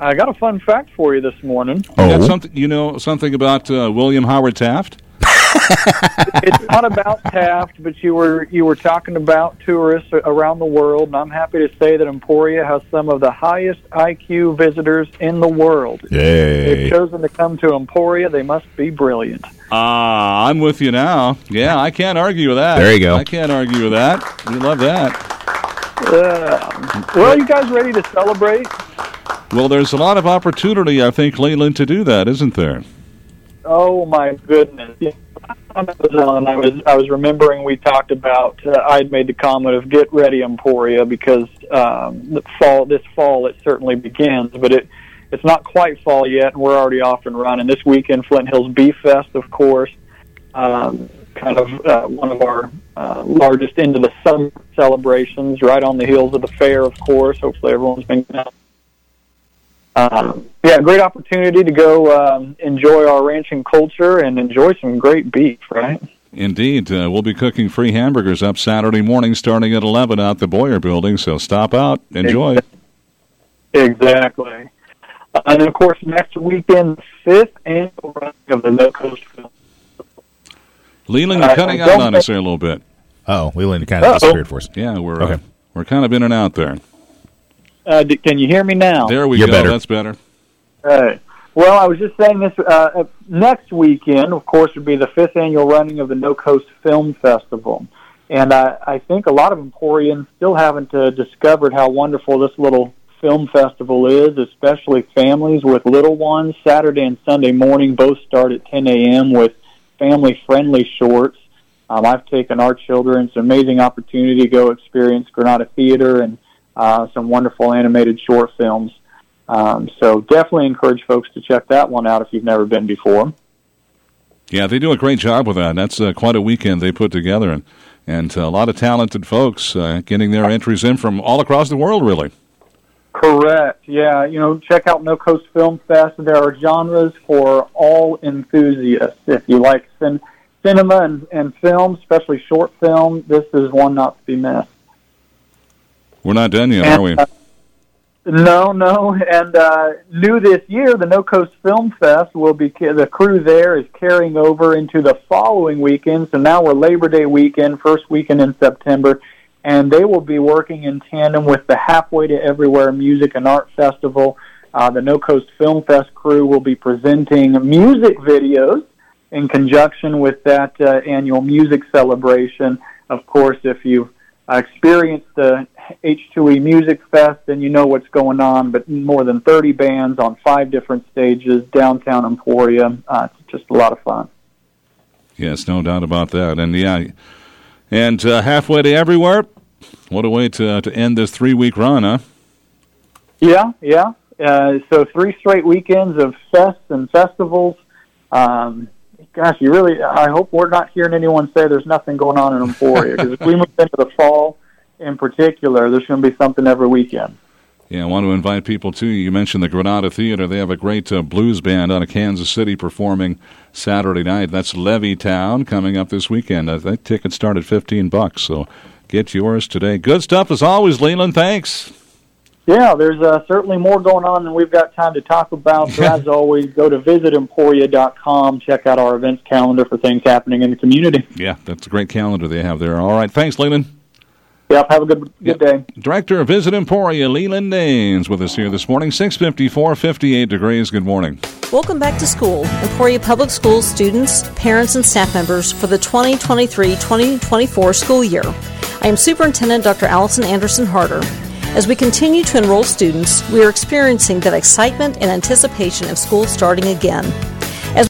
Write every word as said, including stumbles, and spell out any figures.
I got a fun fact for you this morning. Oh, you, got something, you know something about uh, William Howard Taft? It's not about Taft, but you were you were talking about tourists around the world, and I'm happy to say that Emporia has some of the highest I Q visitors in the world. Yay. They've chosen to come to Emporia. They must be brilliant. Ah, uh, I'm with you now. Yeah, I can't argue with that. There you go. I can't argue with that. We love that. Uh, well, you guys ready to celebrate? Well, there's a lot of opportunity, I think, Leland, to do that, isn't there? Oh my goodness! Yeah. I was I was remembering we talked about. Uh, I'd made the comment of get ready, Emporia, because um, the fall this fall it certainly begins, but it it's not quite fall yet, and we're already off and running. This weekend, Flint Hills Beef Fest, of course, um, kind of uh, one of our uh, largest into the summer celebrations, right on the heels of the fair, of course. Hopefully, everyone's been. Um, yeah, great opportunity to go um, enjoy our ranching culture and enjoy some great beef, right? Indeed. Uh, we'll be cooking free hamburgers up Saturday morning starting at eleven out the Boyer Building, so stop out, enjoy. Exactly. Uh, and, of course, next weekend, the fifth annual running of the No Coast Film. Leland, you're cutting uh, out on us there a little bit. Oh, Leland kind of Uh-oh. disappeared for us. Yeah, we're okay. uh, we're kind of in and out there. Uh, d- can you hear me now? There we You're go. better. That's better. All right. Well, I was just saying this. Uh, next weekend, of course, would be the fifth annual running of the No Coast Film Festival. And I, I think a lot of Emporians still haven't uh, discovered how wonderful this little film festival is, especially families with little ones. Saturday and Sunday morning both start at ten a.m. with family-friendly shorts. Um, I've taken our children. It's an amazing opportunity to go experience Granada Theater and uh, some wonderful animated short films. Um, so definitely encourage folks to check that one out if you've never been before. Yeah, they do a great job with that. That's uh, quite a weekend they put together, and, and uh, a lot of talented folks uh, getting their entries in from all across the world, really. Correct. Yeah, you know, check out No Coast Film Fest. There are genres for all enthusiasts. If you like cin- cinema and, and film, especially short film, this is one not to be missed. We're not done yet, and, are we? Uh, no, no. And uh, new this year, the No Coast Film Fest will be, the crew there is carrying over into the following weekend. So now we're Labor Day weekend, first weekend in September. And they will be working in tandem with the Halfway to Everywhere Music and Art Festival. Uh, the No Coast Film Fest crew will be presenting music videos in conjunction with that uh, annual music celebration. Of course, if you've uh, experienced the H two E Music Fest, then you know what's going on, but more than thirty bands on five different stages, downtown Emporia. Uh, it's just a lot of fun. Yes, no doubt about that. And, yeah, and uh, Halfway to Everywhere, what a way to uh, to end this three-week run, huh? Yeah, yeah. Uh, so three straight weekends of fests and festivals. Um, gosh, you really, I hope we're not hearing anyone say there's nothing going on in Emporia, because if we move into the fall in particular, there's going to be something every weekend. Yeah, I want to invite people, too. You mentioned the Granada Theater. They have a great uh, blues band out of Kansas City performing Saturday night. That's Levittown coming up this weekend. I think tickets start at fifteen bucks, so get yours today. Good stuff as always, Leland. Thanks. Yeah, there's uh, certainly more going on than we've got time to talk about. So as always, go to visit emporia dot com. Check out our events calendar for things happening in the community. Yeah, that's a great calendar they have there. All right, thanks, Leland. Yep, have a good good yep. day. Director of Visit Emporia, Leland Daines, with us here this morning. six fifty-four, fifty-eight degrees. Good morning. Welcome back to school, Emporia Public Schools students, parents, and staff members for the twenty twenty-three twenty twenty-four school year. I am Superintendent Doctor Allison Anderson Harder. As we continue to enroll students, we are experiencing that excitement and anticipation of school starting again.